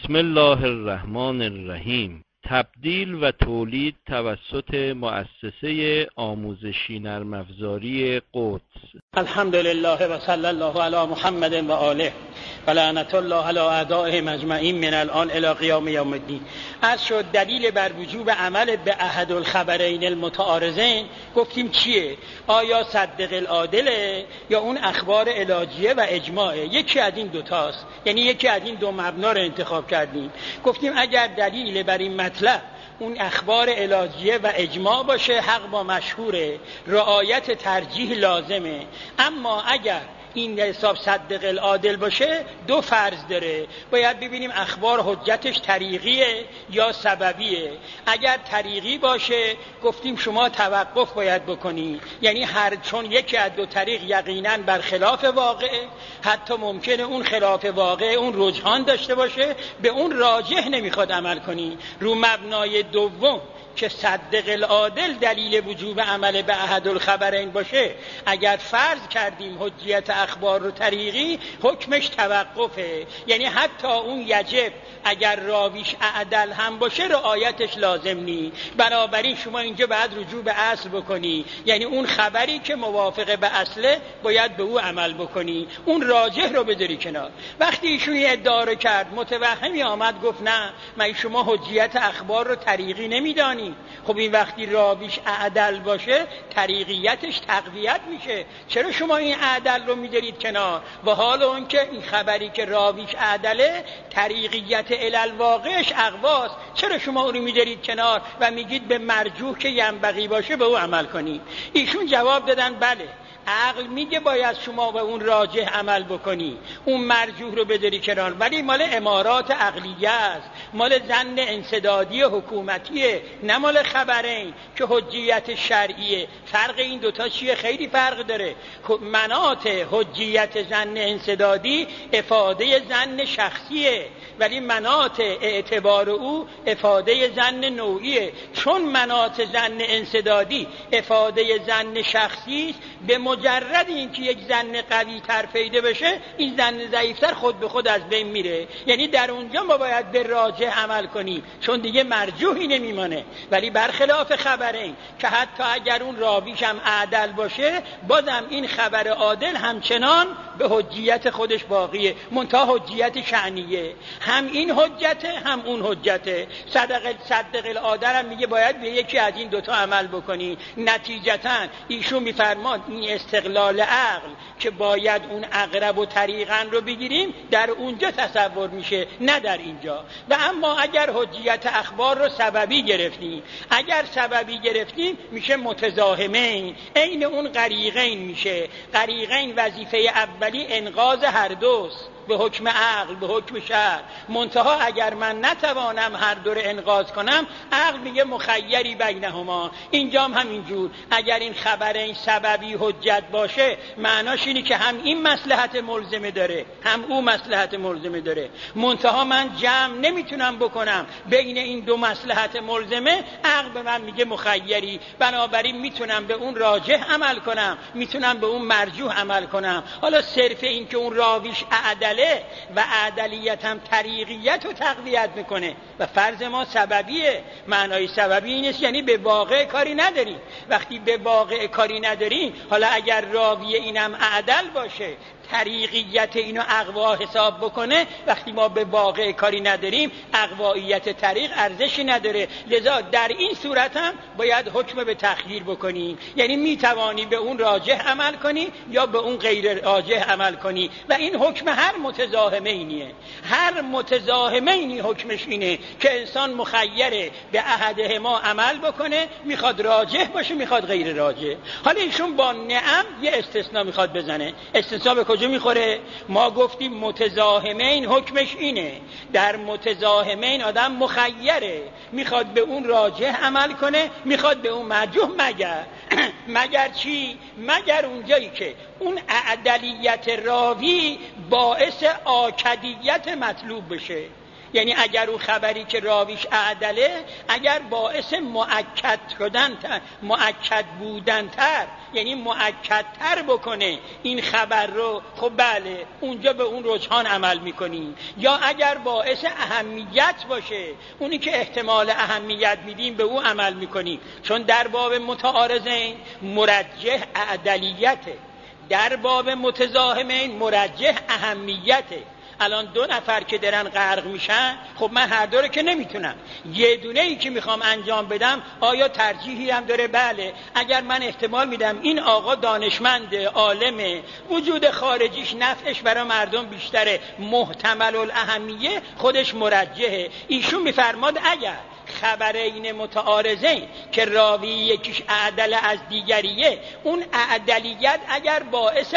بسم الله الرحمن الرحیم. تبدیل و تولید توسط مؤسسه آموزشی نرم افزاری قدس. الحمدلله و صلی الله علی محمد و آله و لعنت الله علی اعدائهم اجمعین من الان الی قیام یوم الدین. عرض شد دلیل بر وجوب عمل به احد الخبرین المتعارضین گفتیم چیه؟ آیا صدق العادله یا اون اخبار علاجیه و اجماعه؟ یکی از این دوتاست، یعنی یکی از این دو مبنا رو انتخاب کردیم. گفتیم اگر دلیل بر این مطلب اون اخبار علاجیه و اجماع باشه حق با مشهوره، رعایت ترجیح لازمه. اما اگر این حساب صدق العادل باشه دو فرض داره، باید ببینیم اخبار حجتش طریقیه یا سببیه. اگر طریقی باشه گفتیم شما توقف باید بکنی، یعنی چون یکی از دو طریق یقینا بر خلاف واقعه، حتی ممکنه اون خلاف واقعه اون رجحان داشته باشه، به اون راجح نمیخواد عمل کنی. رو مبنای دوم که صدق العادل دلیل وجوب عمل به احد الخبرین باشه، اگر فرض کردیم حجیت اخبار رو طریقی، حکمش توقفه، یعنی حتی اون یجب اگر راویش اعدل هم باشه رعایتش لازم نی. بنابراین شما اینجا باید رجوع به اصل بکنی، یعنی اون خبری که موافق به اصله باید به او عمل بکنی، اون راجح رو بذاری کنار. وقتی ایشون ادعا رو کرد متوهمی آمد گفت نه من شما حجیت اخبار رو طریقی نمیدانی، خب این وقتی راویش اعدل باشه طریقیتش تقویت میشه، چرا شما این اعدل رو میذارید کنار؟ و حال اون که این خبری که راویش اعدله طریقیت الالواقعش اقواست، چرا شما اون رو میذارید کنار و میگید به مرجوح که ینبغی باشه به او عمل کنید؟ ایشون جواب دادن بله عقل میگه باید شما به اون راجح عمل بکنی، اون مرجوح رو بذاری کنار، ولی مال امارات عقلیه است، مال ظن انسدادی حکومتیه، نه مال خبرین که حجیت شرعیه. فرق این دوتا چیه؟ خیلی فرق داره. مناط حجیت ظن انسدادی افاده ظن شخصیه، ولی مناط اعتبار او افاده ظن نوعیه. چون مناط ظن انسدادی افاده ظن شخصی است، به مجرد اینکه یک ظن قوی تر پیدا بشه این ظن ضعیفتر خود به خود از بین میره، یعنی در اونجا ما باید به راجح عمل کنیم چون دیگه مرجوحی نمیمانه. ولی برخلاف خبرین که حتی اگر اون راویش هم عدل باشه بازم این خبر عادل همچنان به حجیت خودش باقیه، منتها حجیت شأنیه، هم این حجته هم اون حجته. صدق العادل هم میگه باید به یکی از این دوتا عمل بکنی. نتیجتا ایشون میفرماد این استقلال عقل که باید اون اقرب و طریقا رو بگیریم در اونجا تصور میشه، نه در اینجا. و اما اگر حجیت اخبار رو سببی گرفتیم، اگر سببی گرفتیم میشه متزاحمین، عین اون غریقین میشه. غریقین وظیفه اولی انقاذ هر دوست به حکم عقل به حکم شرع، منتها اگر من نتوانم هر دو رو انقاذ کنم عقل میگه مخیری بینهما. اینجام همینجور، اگر این خبرین سببی حجت باشه معناش اینه که هم این مصلحت ملزمه داره هم اون مصلحت ملزمه داره، منتها من جمع نمیتونم بکنم بین این دو مصلحت ملزمه، عقل به من میگه مخیری، بنابراین میتونم به اون راجح عمل کنم میتونم به اون مرجوح عمل کنم. حالا صرف این که اون راویش اعدل و عدلیت هم طریقیت رو تقویت میکنه و فرض ما سببیه. معنای سببی این است یعنی به واقع کاری نداریم. وقتی به واقع کاری نداریم، حالا اگر راوی اینم عدل باشه طریقیت اینو اقوا حساب بکنه، وقتی ما به واقع کاری نداریم اقواییت طریق ارزشی نداره. لذا در این صورت هم باید حکم به تخییر بکنیم، یعنی میتوانی به اون راجح عمل کنی یا به اون غیر راجح عمل کنی و این حکم هر متزاحمینیه. هر متزاحمینی حکمش اینه که انسان مخیره به احدهما عمل بکنه، میخواد راجح باشه میخواد غیر راجح. حالا ایشون با نعم یه استثناء میخواد بزنه. استثناء به کجا میخوره؟ ما گفتیم متزاحمین حکمش اینه، در متزاحمین آدم مخیره، میخواد به اون راجح عمل کنه میخواد به اون مرجوح، مگر چی؟ مگر اونجایی که اون اعدلیت راوی باعث آکدیت مطلوب بشه. یعنی اگر اون خبری که راویش اعدله اگر باعث مؤکد بودن تر، یعنی مؤکد تر بکنه این خبر رو، خب بله اونجا به اون رجحان عمل میکنیم. یا اگر باعث اهمیت باشه، اونی که احتمال اهمیت میدیم به اون عمل میکنیم. چون در باب متعارضین مرجح اعدلیته، در باب متزاحمین مرجح اهمیته. الان دو نفر که درن غرق میشن، خب من هر دو رو که نمیتونم، یه دونه ای که میخوام انجام بدم آیا ترجیحی هم داره؟ بله. اگر من احتمال میدم این آقا دانشمند عالمه، وجود خارجیش نفعش برای مردم بیشتره، محتمل الاهمیه، خودش مرجحه. ایشون میفرماد اگر خبرین متعارضین که راوی یکیش اعدل از دیگریه، اون اعدلیت اگر باعث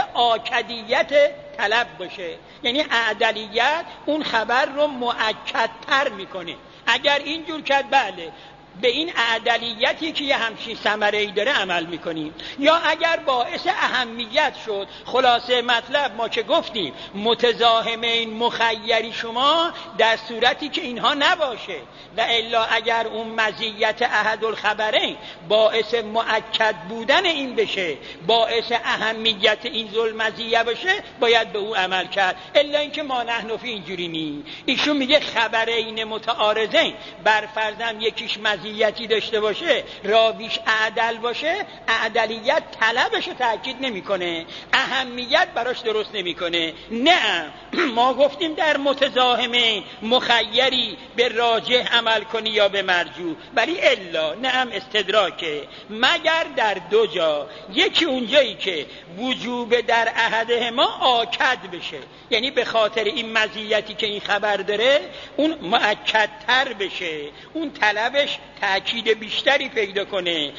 آکدیت طلب باشه، یعنی اعدلیت اون خبر رو مؤکدتر میکنه، اگر اینجور کرد بله به این اعدلیتی که یه همچین ثمره‌ای داره عمل میکنیم. یا اگر باعث اهمیت شد، خلاصه مطلب ما که گفتیم متزاحمین مخیری شما در صورتی که اینها نباشه، و الا اگر اون مزیت احدالخبرین باعث مؤکد بودن این بشه، باعث اهمیت این ذوالمزیه باشه، باید به او عمل کرد. الا اینکه ما نحن فی اینجوری نی. ایشون میگه خبرین متعارضین بر فرضم یکیش مزیتی داشته باشه، راویش اعدل باشه، اعدلیت طلبش رو تأکید نمیکنه، اهمیت براش درست نمیکنه. نه، ما گفتیم در متزاحمین مخیری به راجح عمل کنی یا به مرجوح، ولی الا نعم استدراکه، مگر در دو جا. یکی اونجایی که وجوب در احدهما آکد بشه، یعنی به خاطر این مزیتی که این خبر داره اون مؤکدتر بشه، اون طلبش تأکید بیشتری پیدا کنه،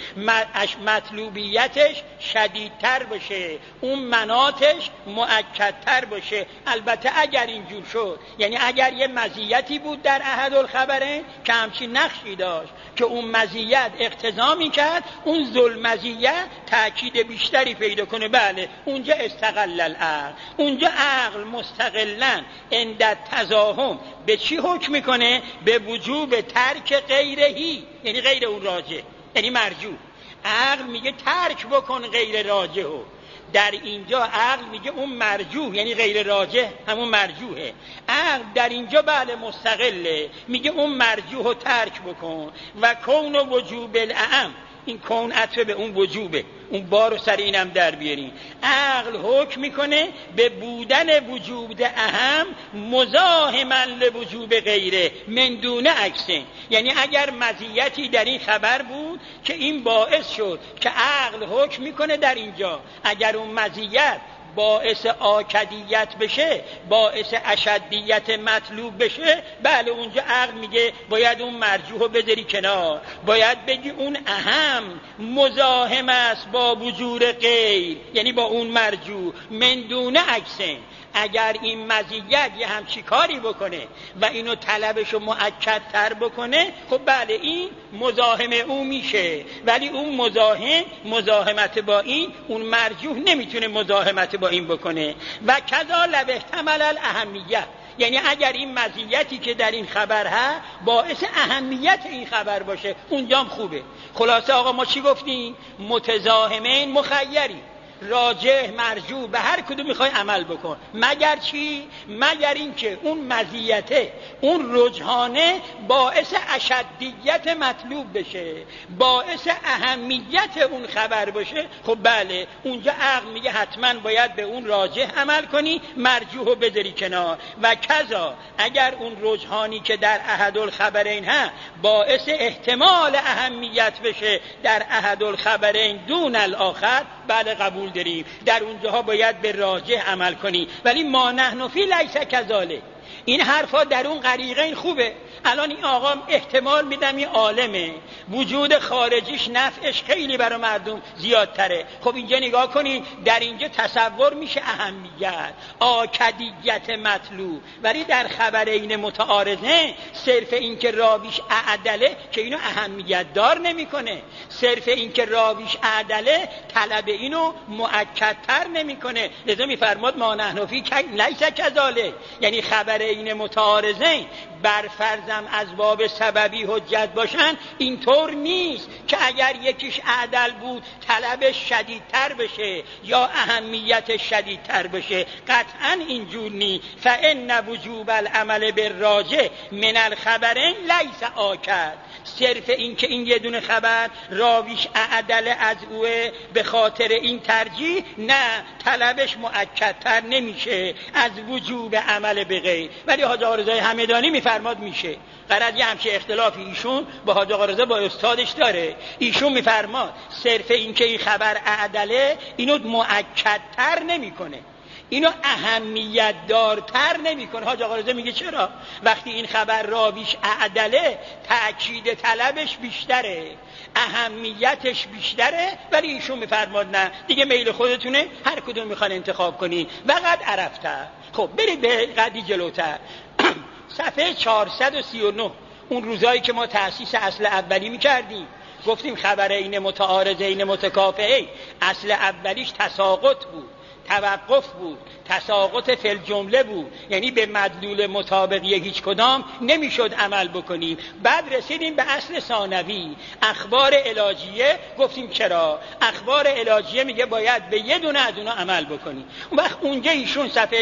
مطلوبیتش شدیدتر باشه، اون مناطش مؤکدتر باشه. البته اگر اینجور شد، یعنی اگر یه مزیتی بود در احدالخبرین که همچین نقشی داشت که اون مزیت اقتضا میکرد اون ذوالمزیه تأکید بیشتری پیدا کنه، بله اونجا استقل العقل، اونجا عقل مستقلن عند تزاحم به چی حکم میکنه؟ به وجوب ترک غیرهی، یعنی غیر اون راجح، یعنی مرجوح. عقل میگه ترک بکن غیر راجحو، در اینجا عقل میگه اون مرجوح، یعنی غیر راجح همون مرجوحه. عقل در اینجا بله مستقله، میگه اون مرجوح رو ترک بکن. و کون و وجوب الاعم، این کون عطف به اون وجوبه، اون بارو سر اینم در بیاریم. عقل حکم میکنه به بودن وجود اهم مزاحما لوجوب غیره من دون عکسه، یعنی اگر مزیتی در این خبر بود که این باعث شد که عقل حکم میکنه در اینجا اگر اون مزیت باعث آکدیت بشه، باعث اشدیت مطلوب بشه، بله اونجا عقل میگه باید اون مرجوح رو بذاری کنار، باید بگی اون اهم مزاحم است با وجود غیر، یعنی با اون مرجوح من دون عکسه. اگر این مزیت یه همچی کاری بکنه و اینو طلبش رو مؤکدتر بکنه، خب بله این مزاحم او میشه، ولی اون مزاحمت با این، اون مرجوح نمیتونه مزاحمت با این بکنه. و کذا لو احتمل الاهمیت، یعنی اگر این مزیتی که در این خبر هست باعث اهمیت این خبر باشه، اونجام خوبه. خلاصه آقا ما چی گفتیم؟ متزاحمین مخیری، راجح مرجوح به هر کدوم میخوای عمل بکن، مگر چی؟ مگر اینکه اون مزیته، اون رجحانه باعث اشدیت مطلوب بشه، باعث اهمیت اون خبر باشه، خب بله اونجا عقل میگه حتما باید به اون راجح عمل کنی، مرجوح رو بذاری کنار. و کذا اگر اون رجحانی که در احدالخبرین ها باعث احتمال اهمیت بشه در احدالخبرین دون الاخر، بله قبول داریم، در اونجاها باید به راجح عمل کنی. ولی ما نحن فی لیس کذالک، این حرفا در اون غریقین خوبه، الان این آقا احتمال میدم این عالمه، وجود خارجیش نفعش خیلی برای مردم زیادتره. خب اینجا نگاه کنید، در اینجا تصور میشه اهمیت، آکدیت مطلوب، ولی در خبرین متعارضه صرف این که راویش اعدله که اینو اهمیت دار نمیکنه، صرف این که راویش اعدله طلب اینو مؤکدتر نمیکنه. لذا میفرماد ما نحن فی لیس کذالک، یعنی خبرین متعارضین بر فرضم از باب سببی حجت باشن اینطور نیست که اگر یکیش اعدل بود طلبش شدیدتر بشه یا اهمیتش شدیدتر بشه، قطعا اینجور نیست. فان وجوب العمل بالراجح من الخبرین لیس آکد، صرف این که این یه دونه خبر راویش اعدل از اوه به خاطر این ترجیح، نه طلبش مؤکدتر نمیشه از وجوب عمل به غیر. ولی حاج آقا رضای همدانی میفرماد میشه. غرض یه همچه اختلافی ایشون با حاج آقا رضا با استادش داره. ایشون میفرماد صرف این که این خبر اعدله اینو مؤکدتر نمیکنه، اینو اهمیت دارتر نمیکنه. حاج آقا رضا میگه چرا؟ وقتی این خبر راویش اعدله تأکید طلبش بیشتره، اهمیتش بیشتره، ولی ایشون میفرماد نه دیگه میل خودتونه، هر کدوم میخوان انتخاب کنی. وقت عرفته. خب برید به قدی جلوتر. صفحه 439 اون روزایی که ما تأسیس اصل اولی میکردیم گفتیم خبرین متعارضین متکافئین اصل اولیش تساقط بود، توقف بود، تساقط فی الجمله بود، یعنی به مدلول مطابقی هیچ کدام نمیشد عمل بکنیم. بعد رسیدیم به اصل ثانوی اخبار علاجیه، گفتیم چرا؟ اخبار علاجیه میگه باید به یه دونه از اونا عمل بکنیم. اون وقت اونجا ایشون صفحه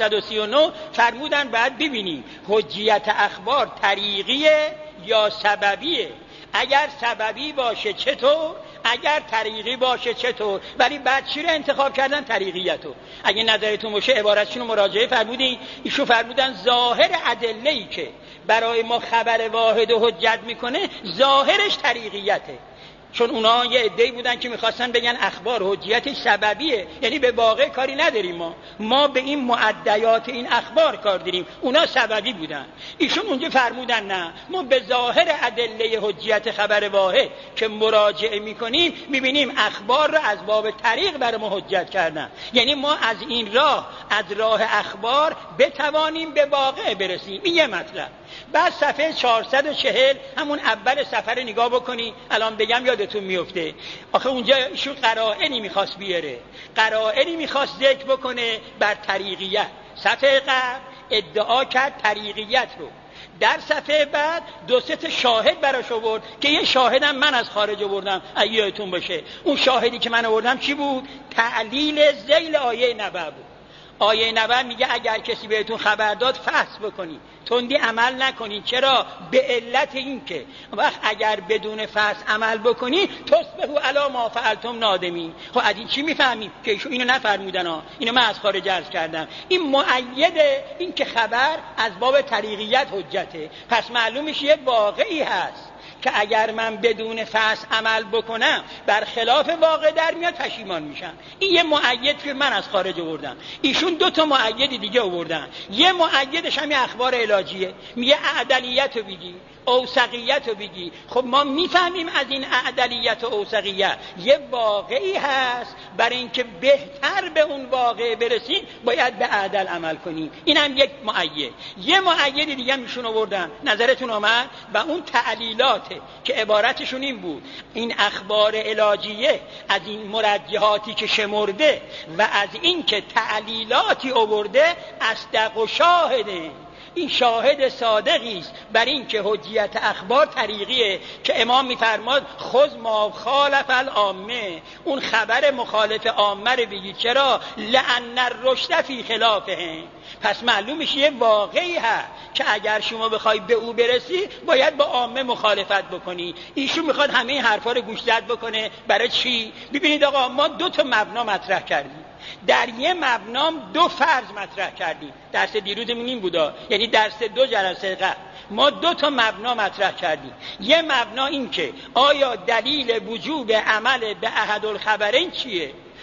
439 فرمودن باید ببینیم حجیت اخبار طریقیه یا سببیه. اگر سببی باشه چطور؟ اگر طریقی باشه چطور؟ ولی بعد چی رو انتخاب کردن؟ طریقیتو. اگه نظرتون باشه عبارتشون رو مراجعه فرمودین، ایشون فرمودن ظاهر ادله‌ای که برای ما خبر واحد و حجت میکنه ظاهرش طریقیته. چون اونا یه عده‌ای بودن که میخواستن بگن اخبار حجیتش سببیه، یعنی به واقع کاری نداریم، ما به این معدیات این اخبار کار داریم، اونا سببی بودن. ایشون اونجا فرمودن نه، ما به ظاهر ادله حجیت خبر واحد که مراجعه میکنیم میبینیم اخبار رو از باب طریق برای ما حجت کردن، یعنی ما از این راه، از راه اخبار بتوانیم به واقع برسیم. این یه مطلب. بعد صفحه 440 همون اول صفحه رو نگاه بکنی، الان بگم یادتون میفته. آخه اونجا ایشون قرائنی میخواست بیاره، قرائنی میخواست ذکر بکنه بر طریقیت. صفحه قبل ادعا کرد طریقیت رو، در صفحه بعد دو سه تا شاهد براش آورد که یه شاهدم من از خارج آوردم اگه یادتون باشه. اون شاهدی که من آوردم چی بود؟ تعلیل ذیل آیه نبأ بود. آیه نبأ میگه اگر کسی بهتون خبر داد فحص بکنید، تندی عمل نکنید. چرا؟ به علت این که وقت اگر بدون فحص عمل بکنید تصبحوا علی ما فعلتم نادمین. خب از این چی میفهمیم؟ که ایشون اینو نفرمودن ها، اینو من از خارج عرض کردم. این مؤیده این که خبر از باب طریقیت حجته. پس معلوم میشه یه واقعی هست که اگر من بدون فحص عمل بکنم برخلاف واقع در میاد، پشیمان میشم. این یه مؤید که من از خارج آوردم. ایشون دو تا مؤید دیگه آوردن. یه مؤیدش هم اخبار علاجیه، میگه اعدلیت رو بگی، اوثقیت رو بگی. خب ما میفهمیم از این اعدلیت و اوثقیت یه واقعی هست، برای اینکه بهتر به اون واقع برسیم باید به اعدل عمل کنیم. این هم یک مؤید. یه مؤید دیگه هم ایشون آوردن، نظرتون اومد؟ و اون تعلیلاته که عبارتشون این بود: این اخبار علاجیه از این مرجحاتی که شمرده و از این که تعلیلاتی آورده اصدق و شاهده، این شاهد صادقی است بر این که حجیت اخبار طریقیه. که امام میفرماد خذ ما خالف العامه، اون خبر مخالف عامه رو بگی. چرا؟ لأن الرشد فی خلافه. پس معلوم میشه یه واقعی هست که اگر شما بخوای به او برسی باید با عامه مخالفت بکنی. ایشون میخواد همه این حرفا رو گوشزد بکنه. برای چی؟ ببینید آقا، ما دو تا مبنا مطرح کردیم. در یه مبنام دو فرض مطرح کردیم. درس دیروزمون این بودا، یعنی درس 2 جلسه قبل ما دو تا مبنا مطرح کردیم. یه مبنا این که آیا دلیل وجوب عمل به احد الخبرین چیه؟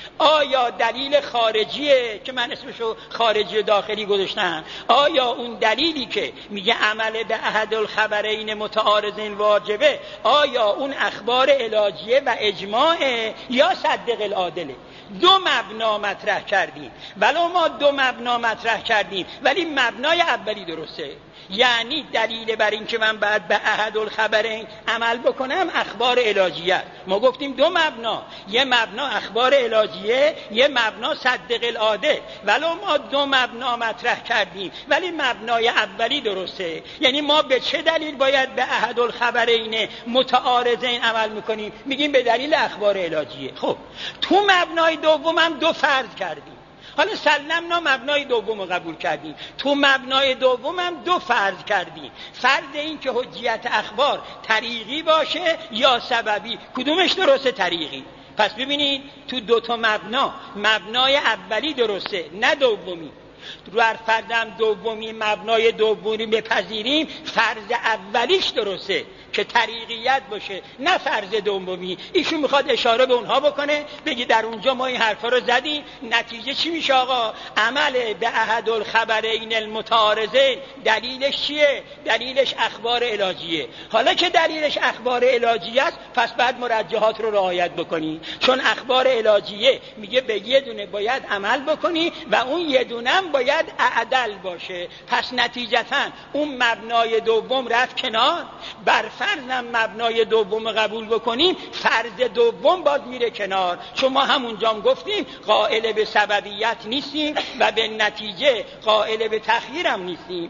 آیا دلیل خارجیه که من اسمشو خارجی و داخلی گذاشتم، آیا اون دلیلی که میگه عمل به احد الخبرین متعارضین واجبه، آیا اون اخبار الهیه و اجماعه یا صدق العادله؟ دو مبنا مطرح کردیم، ولو ما دو مبنا مطرح کردیم ولی مبنای اولی درسته. یعنی دلیل بر این که من باید به احد الخبرین عمل بکنم اخبار الهیه. ما گفتیم دو مبنا، یه مبنا اخبار الهیه، یه مبنا صدق العاده. ولو ما دو مبنا مطرح کردیم ولی مبنای اولی درسته. یعنی ما به چه دلیل باید به احد الخبرین متعارضین عمل میکنیم؟ میگیم به دلیل اخبار الهیه. خب تو مبنای دوم هم دو فرض کردیم، حالا سلمنا مبنای دوم رو قبول کردیم، تو مبنای دوم هم دو فرض کردیم. فرض این که حجیت اخبار طریقی باشه یا سببی. کدومش درسته؟ طریقی. پس ببینید تو دو تا مبنای اولی درسته نه دومی. رو هر فردم دومی مبنای دومی بپذیریم، فرض اولیش درسته که طریقیت باشه نه فرض دومی. ایشون میخواد اشاره به اونها بکنه، بگی در اونجا ما این حرفا رو زدیم، نتیجه چی میشه آقا؟ عمل به احد الخبرین المتعارضین دلیلش چیه؟ دلیلش اخبار الهیه. حالا که دلیلش اخبار الهیه است پس بعد مرجحات رو رعایت بکنی، چون اخبار الهیه میگه به یه دونه باید عمل بکنی و اون یه دونه باید اعدل باشه. پس نتیجتاً اون مبنای دوم رفت کنار. بر فرضم مبنای دوم قبول بکنیم، فرض دوم باز میره کنار، چون ما همونجا گفتیم قائل به سببیت نیستیم و به نتیجه قائل به تخییر هم نیستیم.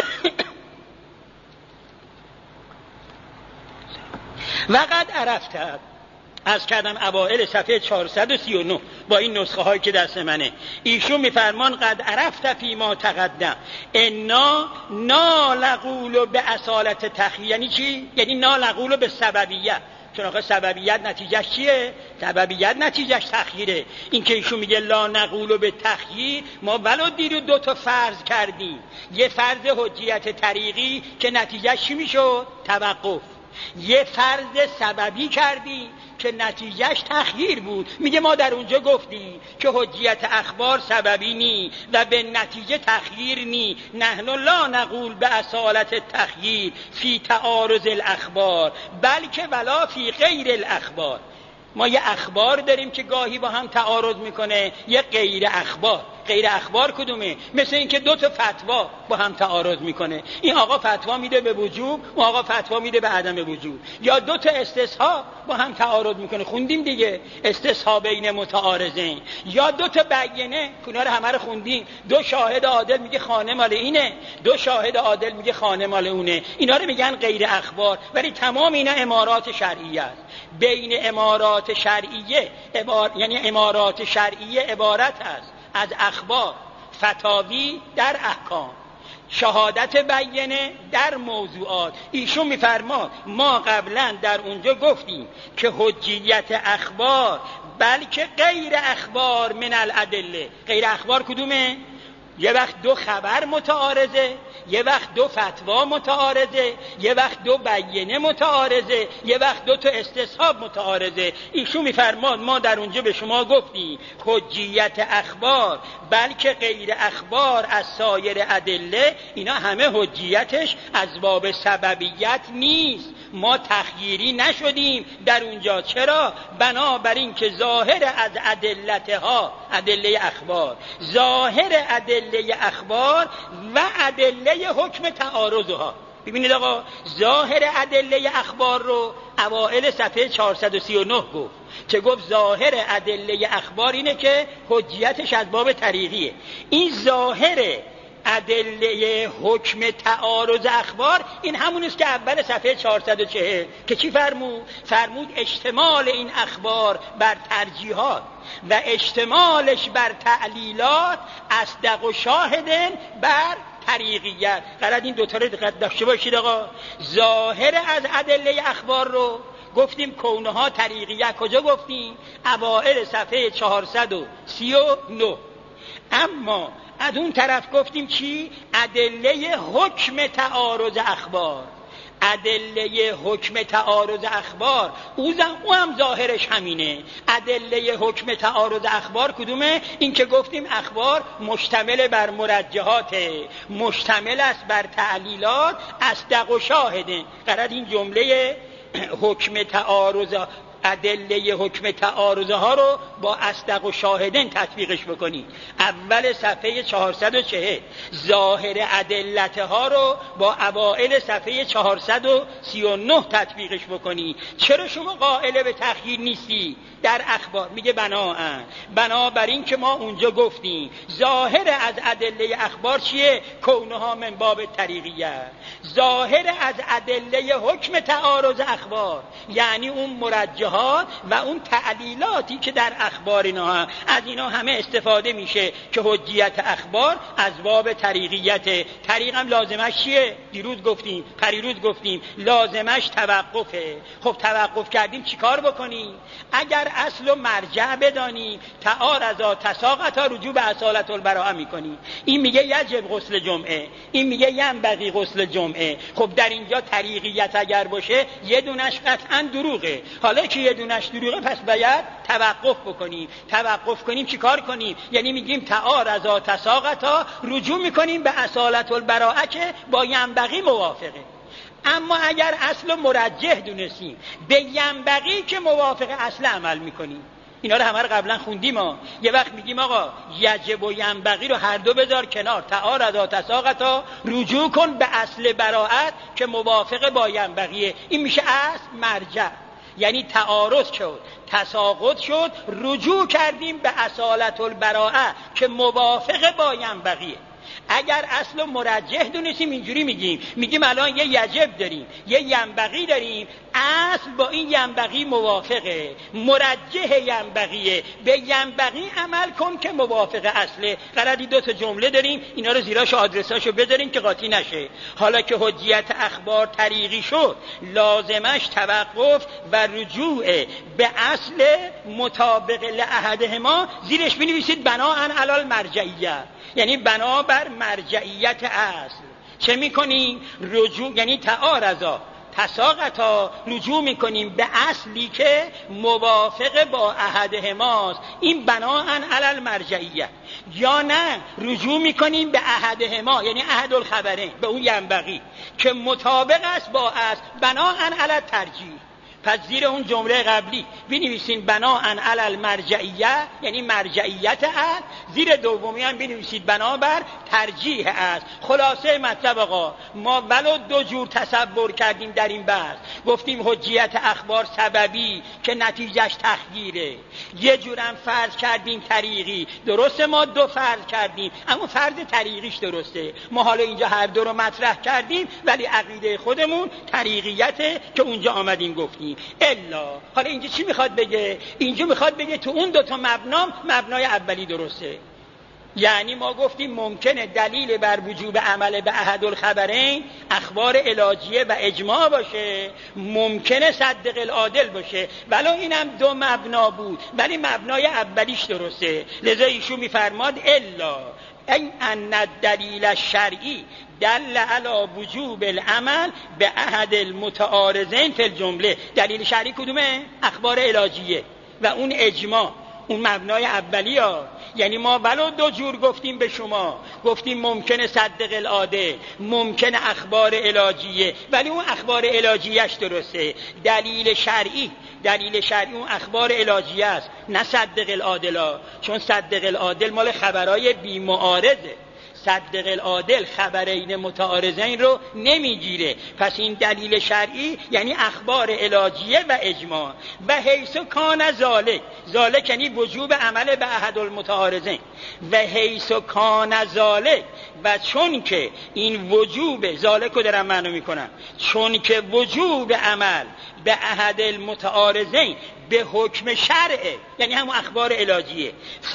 وقد عرفت، از کردم اوائل صفحه 439 با این نسخه هایی که دست منه، ایشون میفرمان قد عرفت فی ما تقدم انا نالقول به اصالت تخییر. یعنی چی؟ یعنی نالقول به سببیت، چون آخه سببیت نتیجهش چیه؟ سببیت نتیجهش تخییره. این که ایشون میگه لا نقول به تخییر، ما ولو دیرو دو تا فرض کردیم. یه فرض حجیت طریقی که نتیجهش چی میشد؟ توقف. یه فرض سببی کردی که نتیجهش تخییر بود. میگه ما در اونجا گفتیم که حجیت اخبار سببی نی و به نتیجه تخییر نی. نحن لا نقول به اصالت تخییر فی تعارض الاخبار بلکه ولا فی غیر الاخبار. ما یه اخبار داریم که گاهی با هم تعارض میکنه، یه غیر اخبار. غیر اخبار کدومه؟ مثل این که دو تا فتوا با هم تعارض میکنه، این آقا فتوا میده به وجوب، اون آقا فتوا میده به عدم وجوب. یا دو تا استصحاب با هم تعارض میکنه، خوندیم دیگه استصحاب بین متعارضین. یا دو تا بیینه، اینا رو همه رو خوندیم، دو شاهد عادل میگه خانه مال اینه، دو شاهد عادل میگه خانه مال اونه. اینا رو میگن غیر اخبار، ولی تمام اینا امارات شرعیه است. بین امارات شرعیه یعنی امارات شرعیه عبارت است از اخبار، فتاوی در احکام، شهادت بیینه در موضوعات. ایشون میفرما ما قبلا در اونجا گفتیم که حجیت اخبار بلکه غیر اخبار من الادله. غیر اخبار کدومه؟ یه وقت دو خبر متعارضه، یه وقت دو فتوا متعارضه، یه وقت دو بیینه متعارضه، یه وقت دو تا استصحاب متعارضه. ایشون میفرماد ما در اونجا به شما گفتیم حجیت اخبار بلکه غیر اخبار از سایر ادله، اینا همه حجیتش از باب سببیت نیست. ما تخییری نشدیم در اونجا. چرا؟ بنابراین که ظاهر از ادلتها، ادله اخبار، ظاهر ادله اخبار و ادله حکم تعارضها. ببینید آقا، ظاهر ادله اخبار رو اوائل صفحه 439 گفت که گفت ظاهر ادله اخبار اینه که حجیتش از باب طریقیه. این ظاهر ادله حکم تعارض اخبار این همون است که اول صفحه 440 که چی فرمود اشتمال این اخبار بر ترجیحات و اشتمالش بر تعلیلات اصدق و شاهدن بر طریقیت. قرار این دوتا رو دقت داشته باشید آقا. ظاهر از ادله اخبار رو گفتیم کونها طریقیت. کجا گفتیم؟ اوائل صفحه 439. اما از اون طرف گفتیم چی؟ ادله حکم تعارض اخبار. ادله حکم تعارض اخبار او هم ظاهرش همینه. ادله حکم تعارض اخبار کدومه؟ این که گفتیم اخبار مشتمل بر مرجحات، مشتمل است بر تعلیلات، اصدق و شاهده. قرار این جمله حکم تعارض، ادله حکم تعارض ها رو با اصدق و شاهدین تطبیقش بکنی. اول صفحه 440 ظاهر ادلت ها رو با اوائل صفحه 439 تطبیقش بکنی. چرا شما قائل به تخییر نیستی در اخبار؟ میگه بنابر این که ما اونجا گفتیم ظاهر از ادله اخبار چیه؟ کونها من باب طریقیه. ظاهر از ادله حکم تعارض اخبار یعنی اون مرجحات و اون تعلیلاتی که در اخبار اینا از اینا همه استفاده میشه که حجیت اخبار از باب طریقیت. طریق هم لازمش چیه؟ دیروز گفتیم، پریروز گفتیم لازمش توقفه. خب توقف کردیم چیکار بکنیم؟ اگر اصل و مرجع بدانیم تعارضا تساقطا رجوع به اصالت البراءه میکنیم. این میگه یجب غسل جمعه، این میگه ینبغی غسل جمعه. خب در اینجا طریقیت اگر باشه یه دونش قطعا دروغه. حالا که یه دونش دروغه پس باید توقف بکنیم. توقف کنیم چیکار کنیم؟ یعنی میگیم تعارضا تساقطا رجوع میکنیم به اصالت البراءه که با ینبغی موافقه. اما اگر اصل مرجح دونستیم به ینبغی که موافق اصل عمل میکنیم. اینا رو همه رو قبلا خوندیم ها. یه وقت میگیم آقا یجب و ینبغی رو هر دو بذار کنار، تعارضا تساقطا رجوع کن به اصل براءت که موافق با ینبغیه. این میشه اصل مرجع، یعنی تعارض شد، تساقط شد، رجوع کردیم به اصالت البراءه که موافق با ینبغیه. اگر اصل و مرجح دونستیم اینجوری میگیم الان یه یجب داریم، یه ینبغی داریم، اصل با این ینبغی موافقه، مرجح ینبغیه، به ینبغی عمل کن که موافق اصله. قراری دو تا جمله داریم، اینا رو زیراش آدرساشو بذاریم که قاطی نشه. حالا که حجیت اخبار طریقی شد لازمش توقف و رجوع به اصل مطابق لاحدهما. زیرش بنویسید بناء علی المرجعیه، یعنی بنابر مرجعیت اصل. چه میکنیم؟ رجوع، یعنی تعارضا تساقطا رجوع میکنیم به اصلی که موافق با احدهماست. این بناء علی المرجعیه. یا نه رجوع میکنیم به احدهما یعنی احد الخبرین، به اون ینبغی که مطابق است با اصل، بناء علی الترجیح. پس زیر اون جمله قبلی بنویسین بناء علی المرجعیه یعنی مرجعیت است، زیر دومی هم بنویسید بنابر ترجیح است. خلاصه مطلب آقا ما ولو دو جور تصور کردیم در این بحث. گفتیم حجیت اخبار سببی که نتیجهش تخییره، یه جورم فرض کردیم طریقی. درسته ما دو فرض کردیم اما فرض طریقیش درسته. ما حالا اینجا هر دو رو مطرح کردیم ولی عقیده خودمون طریقیته که اونجا آمدیم گفتیم. الا حالا اینجا چی میخواد بگه؟ اینجا میخواد بگه تو اون دوتا مبنای اولی درسته. یعنی ما گفتیم ممکنه دلیل بر وجوب عمل به احد الخبرین اخبار علاجیه و اجماع باشه، ممکنه صدق العادل باشه، ولو اینم دو مبنا بود ولی مبنای اولیش درسته. لذا ایشون میفرماد الا ان الدلیل الشرعی دل علی وجوب العمل به احد المتعارضین فی الجمله. دلیل شرعی کدومه؟ اخبار علاجیه و اون اجماع، اون مبنای اولی ها. یعنی ما ولو دو جور گفتیم به شما، گفتیم ممکنه صدق العاده، ممکنه اخبار علاجیه، ولی اون اخبار علاجیهش درسته. دلیل شرعی اون اخبار علاجیه است نه صدق العادلا، چون صدق العادل مال خبرای بی معارضه. صدق العادل خبرین متعارضین رو نمیگیره. پس این دلیل شرعی یعنی اخبار علاجیه و اجماع. و حیث کان ذالک یعنی وجوب عمل به احد المتعارضین. و حیث کان ذالک و چون که این وجوب ذالک رو دارم معنی میکنم، چون که وجوب عمل به احد المتعارضین به حکم شرعه، یعنی همون اخبار الهیه.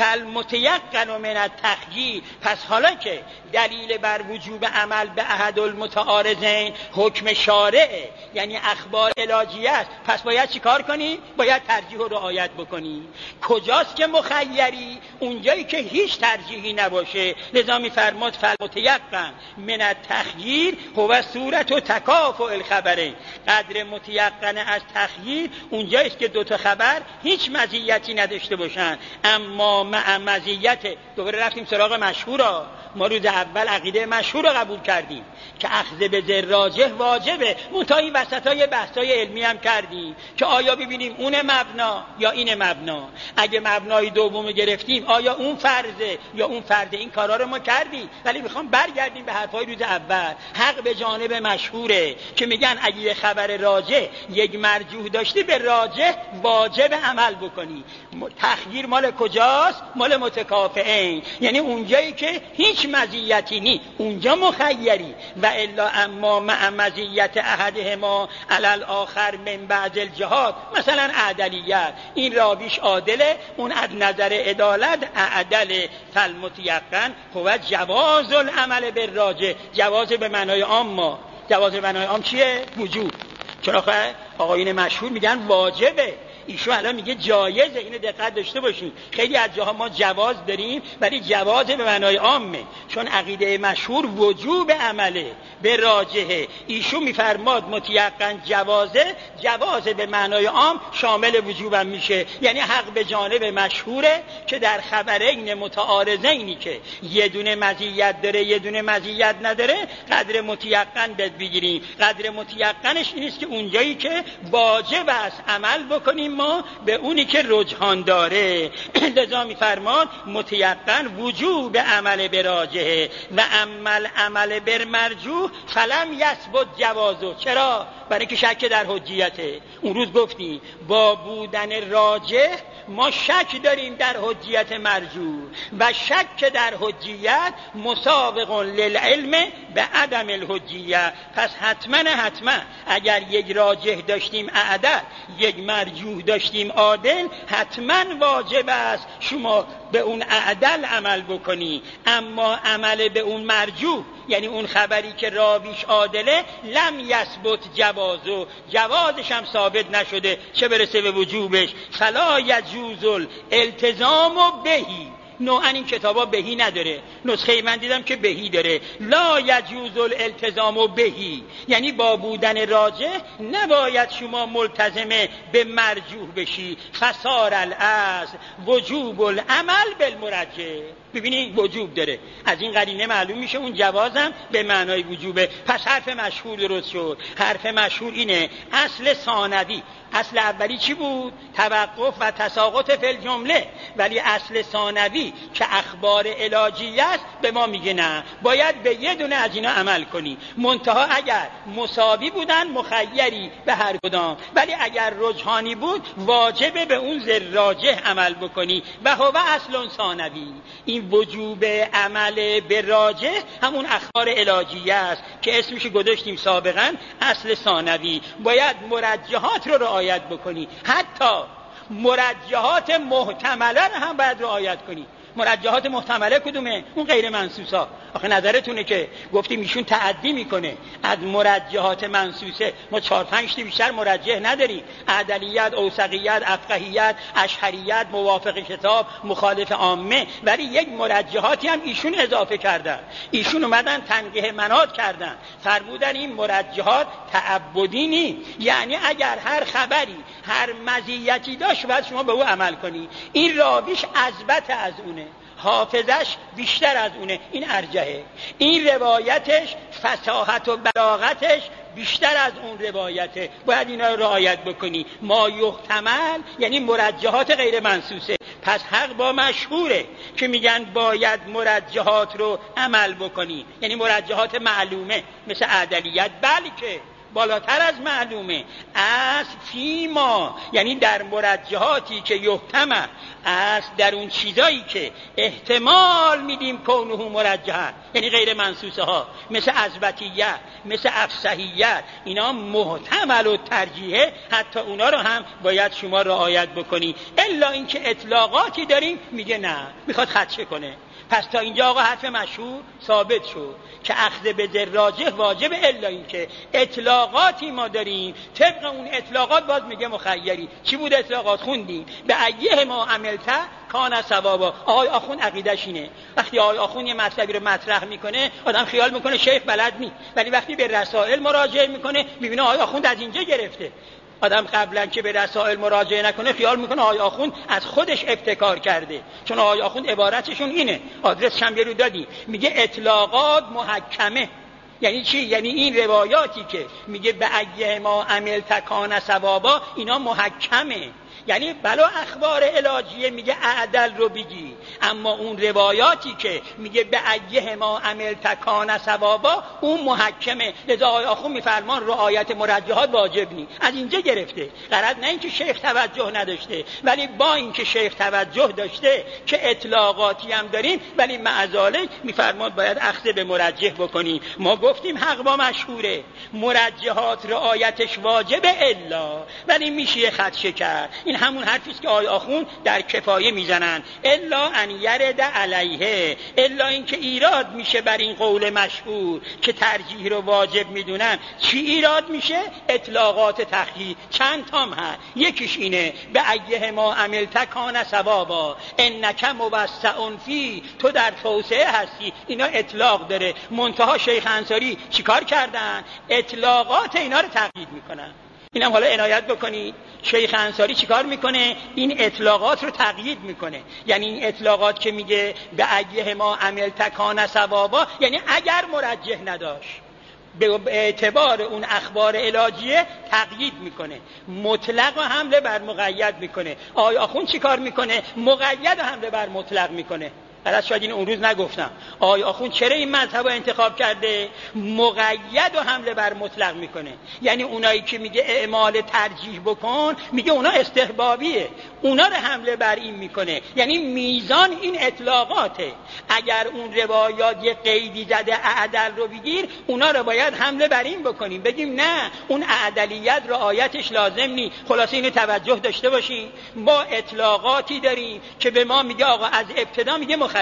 فالمتیقن من التخییر، پس حالا که دلیل بر وجوب عمل به احد المتعارضین حکم شارعه، یعنی اخبار الهیه است، پس باید چی کار کنی؟ باید ترجیح رو رعایت بکنی. کجاست که مخیری؟ اونجایی که هیچ ترجیحی نباشه. لذا میفرماد فالمتیقن من التخییر هو صورت و تکافؤ الخبرین. قدر متیقن از تخییر اونجاییست که دوتا خبر هیچ مزیتی نداشته باشن، اما مع مزیت. دوباره رفتیم سراغ مشهورا. ما روز اول عقیده مشهور رو قبول کردیم که اخذ به ذر راجح واجبه، منتها این وسطای بحثای علمی هم کردیم که آیا ببینیم اون مبنا یا این مبنا. اگه مبنای دوم گرفتیم آیا اون فرضه یا اون فرضه. این کارا رو ما کردیم، ولی میخوام برگردیم به حرفای روز اول. حق به جانب مشهوره که میگن اگه یه خبر راجح یک مرجوح داشتی به راجح واجب عمل بکنی. تخییر مال کجاست؟ مال متکافئین، یعنی اونجایی که هیچ مزیتی نی اونجا مخیری. و الا اما مع مزیت احدهما علی الاخر من بعد الجهاد، مثلا عدلیت، این راویش عادله، اون از نظر عدالت اعدل. فالمتیقن هو جواز العمل بالراجح. جواز به معنای عام. ما جواز به معنای عام چیه؟ وجوب. چرا آقایون مشهور میگن واجبه، ایشون الان میگه جایزه. اینو دقت داشته باشین، خیلی از جاها ما جواز داریم ولی جواز به معنای عامه، چون عقیده مشهور وجوب عمله به راجحه. ایشون میفرماد متیقن جوازه، جوازه به معنای عام شامل وجوبم میشه. یعنی حق به جانب مشهوره که در خبرین متعارضینی که یه دونه مزیت داره یه دونه مزیت نداره قدر متیقن بگیریم. قدر متیقنش اینست که اونجایی که واجب است عمل بکنیم ما به اونی که رجحان داره. لذا میفرمان متیقن وجوب عمل براجحه و عمل بر مرجوح فلم یثبت جوازه. چرا؟ برای اینکه شک در حجیته. اون روز گفتیم با بودن راجح ما شک داریم در حجیت مرجوح و شک در حجیت مسابق للعلم به عدم الحجیه. پس حتما اگر یک راجح داشتیم عدل، یک مرجوح داشتیم عادل، حتما واجب است شما به اون عدل عمل بکنی. اما عمل به اون مرجوح، یعنی اون خبری که راویش عادله، لم یثبت جوازه، جوازش هم ثابت نشده، چه برسه به وجوبش. فلا یجوز الالتزام بهی. نوعا این کتابا بهی نداره، نسخه من دیدم که بهی داره. لا یجوز الالتزام بهی، یعنی با بودن راجح نباید شما ملتزم به مرجوح بشی. فصار الاصل وجوب العمل بالمرجح. ببینید وجوب داره، از این قرینه معلوم میشه اون جوازم به معنای وجوبه. پس حرف مشهور درست شد. حرف مشهور اینه اصل ثانوی، اصل اولی چی بود؟ توقف و تساقط فی الجمله. ولی اصل ثانوی که اخبار الهی است به ما میگه نه، باید به یه دونه از اینا عمل کنی. منتها اگر مساوی بودن مخیری به هر کدام، ولی اگر رجحانی بود واجبه به اون راجح عمل بکنی. و هو اصل ثانوی. این وجوب عمل به راجح همون اخبار الهی است که اسمش گذاشتیم سابقا اصل ثانوی. باید مرجحات رو رعایت بکنی، حتی مرجحات محتمله رو هم باید رعایت کنی. مرجحات محتمله کدومه؟ اون غیر منصوصا. آخه نظرتونه که گفتیم ایشون تعدی میکنه از مرجحات منصوصه. ما 4-5 تا بیشتر مرجح نداریم. عدلیت، اوثقیت، افقهیت، اشعریت، موافق کتاب، مخالف عامه. ولی یک مرجحاتی هم ایشون اضافه کردن. ایشون اومدن تنقیح مناط کردن، فرمودن این مرجحات تعبدی نی، یعنی اگر هر خبری هر مزیتی داشت باید شما به او عمل کنی. این راویش اثبت از اونه، حافظش بیشتر از اونه، این ارجحه. این روایتش فصاحت و بلاغتش بیشتر از اون روایته، باید اینا رو رعایت بکنی. ما یحتمل یعنی مرجحات غیر منصوصه. پس حق با مشهوره که میگن باید مرجحات رو عمل بکنی، یعنی مرجحات معلومه مثل عدلیت، بلکه بالاتر از معلومه. اصل فیما یعنی در مرجحاتی که یحتمل، اصل در اون چیزایی که احتمال میدیم کونه مرجحه، یعنی غیر منصوصه ها مثل اثبتیت، مثل افصحیت، اینا محتمل و ترجیحه، حتی اونا رو هم باید شما رعایت بکنی. الا اینکه اطلاقاتی داریم میگه نه، میخواد خدشه کنه. پس تا اینجا آقا حرف مشهور ثابت شد که اخذ به ذر راجح واجب، الا اینکه اطلاقاتی ما داریم، طبق اون اطلاقات باز میگه مخیری. چی بود اطلاقات؟ خوندیم به ایه ما عملت کان ثوابا. آقای آخوند عقیدش اینه، وقتی آقای آخوند یه مطلبی رو مطرح میکنه آدم خیال میکنه شیخ بلد نی، ولی وقتی به رسائل مراجعه میکنه میبینه آقای آخوند از اینجا گرفته. آدم قبلا که به رسائل مراجعه نکنه خیال میکنه آقای آخوند از خودش ابتکار کرده، چون آقای آخوند عبارتشون اینه، آدرس هم رو دادی، میگه اطلاقات محکمه. یعنی چی؟ یعنی این روایاتی که میگه به ایه ما عملت کان ثوابا اینا محکمه، یعنی بلا اخبار علاجیه میگه اعدل رو بگی، اما اون روایاتی که میگه به ایه ما عملت کان ثوابا اون محکمه. لذا آقای آخوند میفرمان رعایت مرجحات واجب نی، از اینجا گرفته. غرض نه اینکه شیخ توجه نداشته، ولی با اینکه شیخ توجه داشته که اطلاقاتی هم داریم، ولی معذالک میفرمان باید اخذ به مرجح بکنیم. ما گفتیم حق با مشهوره، مرجحات رعایتش واجبه الا، ولی میشه خدشه کرد. این همون حرفیست که آقای آخوند در کفایه میزنن، الا ان یرد علیه، الا اینکه ایراد میشه بر این قول مشهور که ترجیح رو واجب میدونن. چی ایراد میشه؟ اطلاقات تخییر چند تام هست، یکیش اینه به ایه ما عملت کان ثوابا انک موسع فی، تو در توسعه هستی. اینا اطلاق داره، منتها شیخ انصاری چیکار کردن؟ اطلاقات اینا رو تقیید میکنن. اینم حالا عنایت بکنید، شیخ انصاری چیکار میکنه؟ این اطلاقات رو تقیید میکنه. یعنی این اطلاقات که میگه به ایه ما عملت کان ثوابا، یعنی اگر مرجح نداشت، به اعتبار اون اخبار علاجیه تقیید میکنه، مطلق و حمله بر مقید میکنه. آقای آخوند چیکار میکنه؟ مقید و حمله بر مطلق میکنه. البته شاید این اون روز نگفتم. آقای آخوند چرا این مذهب رو انتخاب کرده؟ مقید و حمله بر مطلق میکنه. یعنی اونایی که میگه اعمال ترجیح بکن، میگه اونا استحبابیه، اونا رو حمله بر این میکنه. یعنی میزان این اطلاقاته. اگر اون روایات یه قیدی زده اعدل رو بگیر، اونا رو باید حمله بر این بکنیم، بگیم نه اون اعدلیت رعایتش لازم نی. خلاصه اینو توجه داشته باشین، ما اطلاقاتی داریم که به ما میگه آقا از ابتدا میگه مخیری.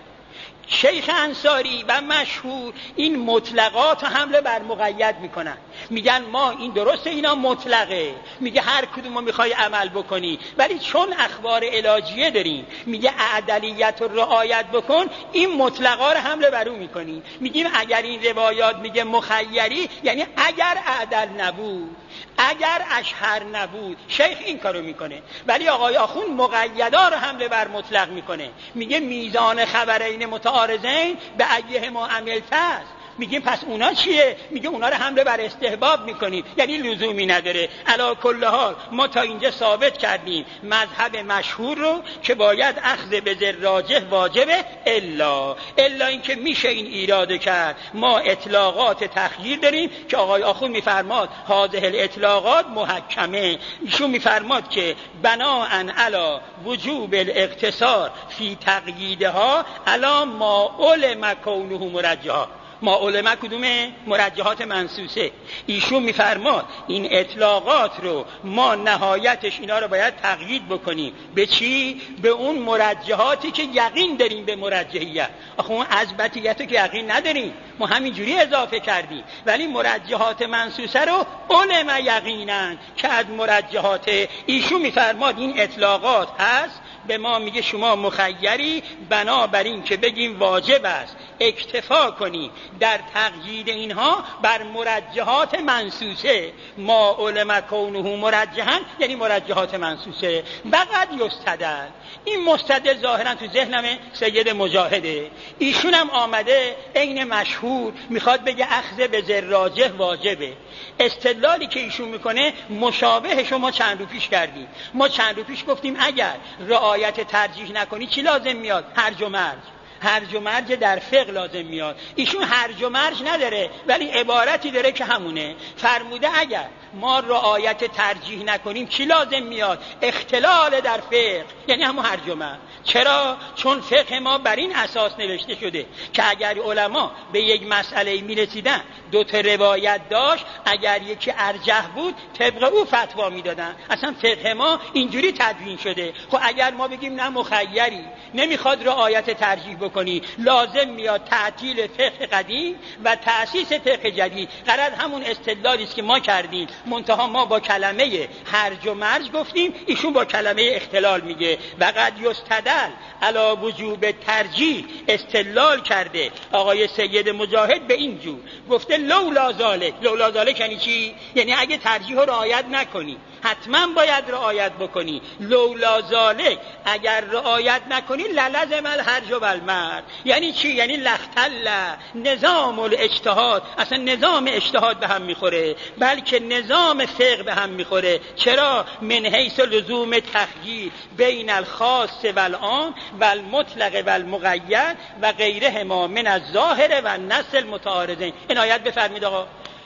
شیخ انصاری و مشهور این مطلقات حمله بر مقید میکنن، میگن ما این درسته اینا مطلقه، میگه هر کدوم رو میخوای عمل بکنی، ولی چون اخبار علاجیه داریم میگه اعدلیت رو رعایت بکن، این مطلقا رو حمله بر اون میکنی. میگیم اگر این روایات میگه مخیری، یعنی اگر اعدل نبود، اگر اشهر نبود، شیخ این کارو میکنه. ولی آقای آخوند مقیدا رو حمله بر مطلق میکنه، میگه میزان خبرین متعارضین به ایه ما عملت است. میگیم پس اونا چیه؟ میگه اونا رو حمله بر استحباب میکنیم، یعنی لزومی نداره. علی کل حال ما تا اینجا ثابت کردیم مذهب مشهور رو که باید اخذ به ذر راجح واجبه، الا اینکه میشه این ایراده کرد. ما اطلاقات تخییر داریم که آقای آخوند میفرماد هذه الاطلاقات محکمه. ایشون میفرماد که بناء علی وجوب الاقتصار فی تقییدها علی ما علم کونه مرجحا. ما علماء کدومه؟ مرجحات منصوصه. ایشون میفرماد این اطلاقات رو ما نهایتش اینا رو باید تقیید بکنیم. به چی؟ به اون مرجحاتی که یقین داریم به مرجحیت. آخه اون اثباتیت رو که یقین نداریم، ما همینجوری اضافه کردیم، ولی مرجحات منصوصه رو علم یقینن که از مرجحات. ایشون میفرماد این اطلاقات هست، به ما میگه شما مخیری، بنابراین که بگیم واجب است اکتفا کنی در تقیید اینها بر مرجحات منصوصه. ما علم کونه مرجحا یعنی مرجحات منصوصه. وقد یستدل، این مستدل ظاهرا تو ذهنم سید مجاهده، ایشون هم آمده عین مشهور میخواد بگه اخذ به ذر راجح واجبه. استدلالی که ایشون میکنه مشابهش ما چند رو پیش کردیم. ما چند رو پیش گفتیم اگر رعایت ترجیح نکنی چی لازم میاد؟ هرج و مرج. هرج و مرج در فقه لازم میاد. ایشون هرج و مرج نداره ولی عبارتی داره که همونه. فرموده اگر ما رعایت ترجیح نکنیم چی لازم میاد؟ اختلال در فقه، یعنی همون هرج و مرج. چرا؟ چون فقه ما بر این اساس نوشته شده که اگر علما به یک مسئله میرسیدن دو تا روایت داشت، اگر یکی ارجح بود طبق او فتوا میدادن. اصلا فقه ما اینجوری تدوین شده. خب اگر ما بگیم نه مخیری، نمیخواد رعایت ترجیح بکنی، لازم میاد تعطیل فقه قدیم و تأسیس فقه جدید. غرض همون استدلالی است که ما کردیم، منتها ما با کلمه هرج و مرج گفتیم، ایشون با کلمه اختلال میگه. و قد یستدل علی وجوب ترجیح استدلال کرده آقای سید مجاهد به این جو، گفته لولا ذالک. لولا ذالک یعنی چی؟ یعنی اگه ترجیح رو رعایت نکنی حتما باید رعایت بکنی. لولا ذالک، اگر رعایت نکنی للزم الهرج والمرج. یعنی چی؟ یعنی لختل نظام الاجتهاد، اصلا نظام اجتهاد به هم میخوره، بلکه نظام فقه به هم میخوره. چرا؟ من حیث لزوم تخییر بین الخاص والعام والمطلق والمقید و غیرهما من الظاهر و النص المتعارضین. عنایت بفرمایید آقا.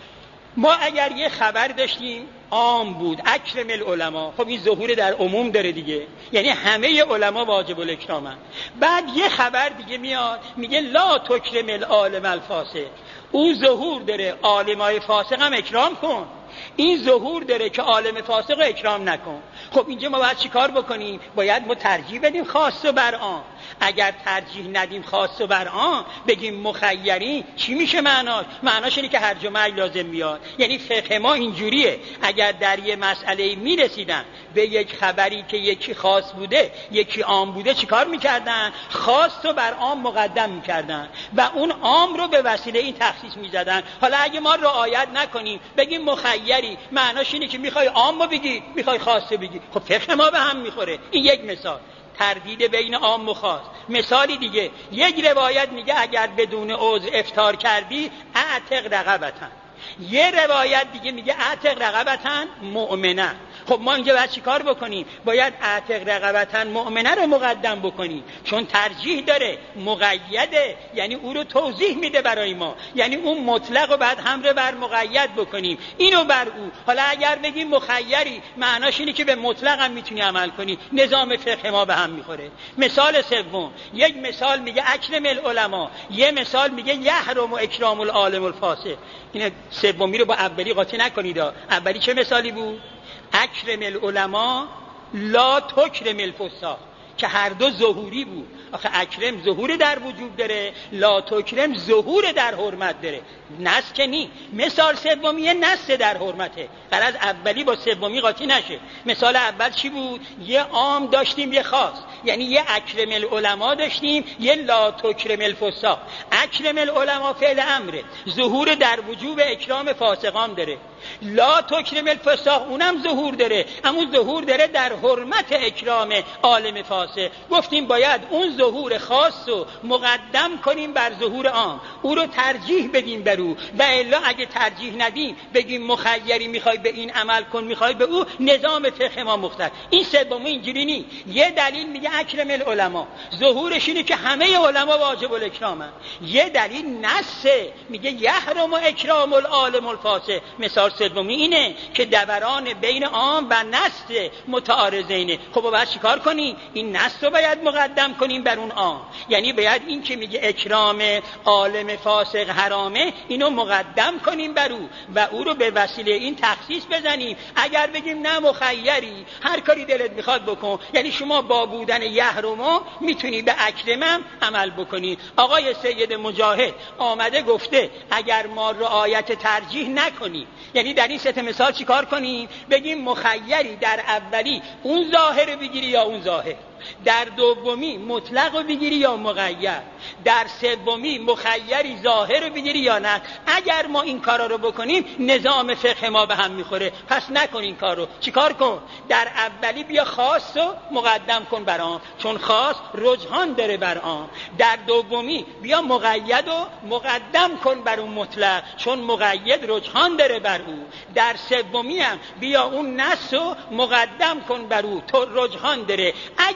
ما اگر یه خبر داشتیم عام بود، اکرم العلماء، خب این ظهور در عموم داره دیگه، یعنی همه علما واجب الاکرامن. بعد یه خبر دیگه میاد میگه لا تکرم العالم الفاسق، او ظهور داره عالمای فاسق هم اکرام کن. این ظهور داره که عالم فاسق اکرام نکن. خب اینجا ما باید چی کار بکنیم؟ باید ما ترجیح بدیم خاص و بر عام. اگر ترجیح ندیم خاص و بر عام، بگیم مخیری، چی میشه معناش؟ معناش اینه که هرج و مرج لازم میاد. یعنی فقه ما اینجوریه، اگر در یه مسئله میرسیدن به یک خبری که یکی خاص بوده یکی عام بوده، چی کار میکردن؟ خاص و بر عام مقدم میکردن و اون عام رو به وسیله این تخصیص میزدن. حالا اگه ما رعایت نکنیم بگیم مخیری، معناش اینه که میخوای عام رو بگی میخوای خاص رو بگی. خب فقه ما به هم میخوره. این یک مثال، تردید بین عام و خاص. مثالی دیگه، یک روایت میگه اگر بدون عذر افطار کردی اعتق رقبتن، یه روایت دیگه میگه اعتق رقبتن مؤمنه. خب ما اینجا باید چی کار بکنیم؟ باید اعتق رقبتن مؤمنه رو مقدم بکنیم، چون ترجیح داره، مقیده، یعنی او رو توضیح میده برای ما، یعنی اون مطلق رو بعد حمله بر مقید بکنیم، اینو بر او. حالا اگر بگیم مخیری، معناش اینه که به مطلق هم میتونی عمل کنی. نظام فقه ما به هم میخوره. مثال سوم، یک مثال میگه اکرم العلماء، یه مثال میگه یحرم اکرام العالم الفاسق. این سومی رو با اولی قاطی نکنید. اولی چه مثالی بود؟ اکرم العلماء لا تکرم الفساق، که هر دو ظهوری بود. آخه اکرم ظهور در وجود داره، لا تکرم ظهور در حرمت داره. نص که نی. مثال سومی یه نص در حرمته، غرض اولی با سومی قاطی نشه. مثال اول چی بود؟ یه عام داشتیم یه خاص، یعنی یه اکرم العلماء داشتیم یه لا تکرم الفساق. اکرم العلماء فعل امره، ظهور در وجوب اکرام فاسقان داره. لا تکرم الفساق اونم ظهور داره، اما ظهور داره در حرمت اکرام عالم فاسق. گفتیم باید اون ظهور خاص رو مقدم کنیم بر ظهور عام، او رو ترجیح بدیم بر او، و الا اگه ترجیح ندیم بگیم مخیری، میخوای به این عمل کن میخوای به او، نظام فقه ما مختلف. این سومی اینجوری نی. یه دلیل میگه اکرم العلماء، ظهورش اینه که همه علما واجب الاکرامن. یه دلیل نصه، میگه یحرم اکرام العالم الفاسق. مثال سومی اینه که دوران بین عام و نص متعارضینه. خب باید چیکار کنی؟ این نص رو باید مقدم کنیم بر اون عام، یعنی باید این که میگه اکرام عالم فاسق حرامه اینو مقدم کنیم بر او و او رو به وسیله این تخصیص بزنیم. اگر بگیم نه مخیری، هر کاری دلت میخواد بکن، یعنی شما با بودن یحرمو میتونی به اکرمم عمل بکنی. آقای سید مجاهد آمده گفته اگر ما رعایت ترجیح نکنیم، یعنی در این سه مثال چیکار کنیم؟ بگیم مخیری در اولی اون ظاهر رو بگیری یا اون ظاهر، در دومی مطلق رو بگیری یا مقید، در سومی مخیری ظاهر رو بگیری یا نه. اگر ما این کارا رو بکنیم نظام فقه ما به هم میخوره. پس نکن این کار رو. چیکار کن؟ در اولی بیا خاص رو مقدم کن بر عام، چون خاص رجحان داره بر عام. در دومی بیا مقید رو مقدم کن بر اون مطلق، چون مقید رجحان داره بر او. در سومی هم بیا اون نص رو مقدم کن بر او، تو رجحان داره. اگر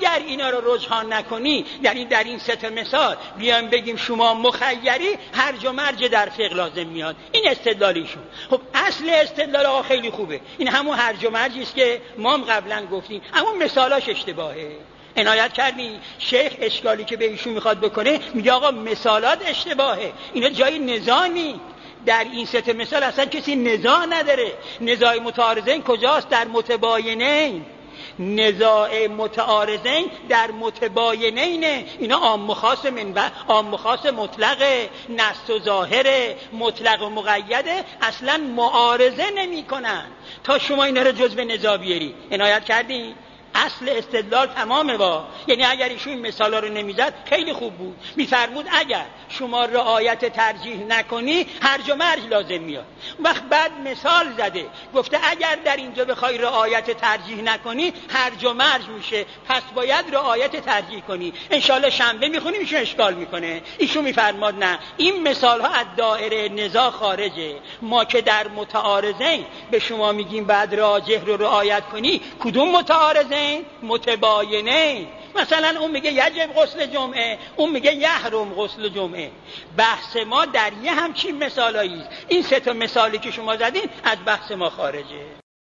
اگر اینا رو رجحان نکنی، یعنی در این سه تا مثال بیایم بگیم شما مخیری، هرج و مرج در فقه لازم میاد. این استدلالیشون. خب اصل استدلال آقا خیلی خوبه، این همون هرج و مرجی است که ما هم قبلا گفتیم، اما مثالاش اشتباهه. عنایت کردی شیخ اشکالی که به ایشون میخواد بکنه، میگه آقا مثالات اشتباهه، اینا جای نزاعی. در این سه مثال اصلا کسی نزاع نداره. نزاع متعارضین کجاست؟ در متباینین. نزاع متعارضین در متباینین. اینا عام و خاص عام و خاص مطلقه، نص و ظاهره، مطلق و مقیده، اصلا معارضه نمی کنن تا شما اینا رو جزء نزاع بیاری. عنایت کردی؟ اصل استدلال تمامه با، یعنی اگر ایشون این مثالا رو نمیزد خیلی خوب بود. میفرمود اگر شما رعایت ترجیح نکنی هرج و مرج لازم میاد. وقت بعد مثال زده گفته اگر در اینجا بخوای رعایت ترجیح نکنی هرج و مرج میشه، پس باید رعایت ترجیح کنی. انشالله شنبه میخونیم ایشون اشکال میکنه. ایشون میفرماد نه، این مثال ها از دایره نزاع خارجه. ما که در متعارضین به شما میگیم بعد راجح رو رعایت کنی. کدوم متعارضین؟ متباینین. مثلا اون میگه یجب غسل جمعه، اون میگه یحرم غسل جمعه. بحث ما در یه همچین مثالایی است. این سه تا مثالی که شما زدین از بحث ما خارجه.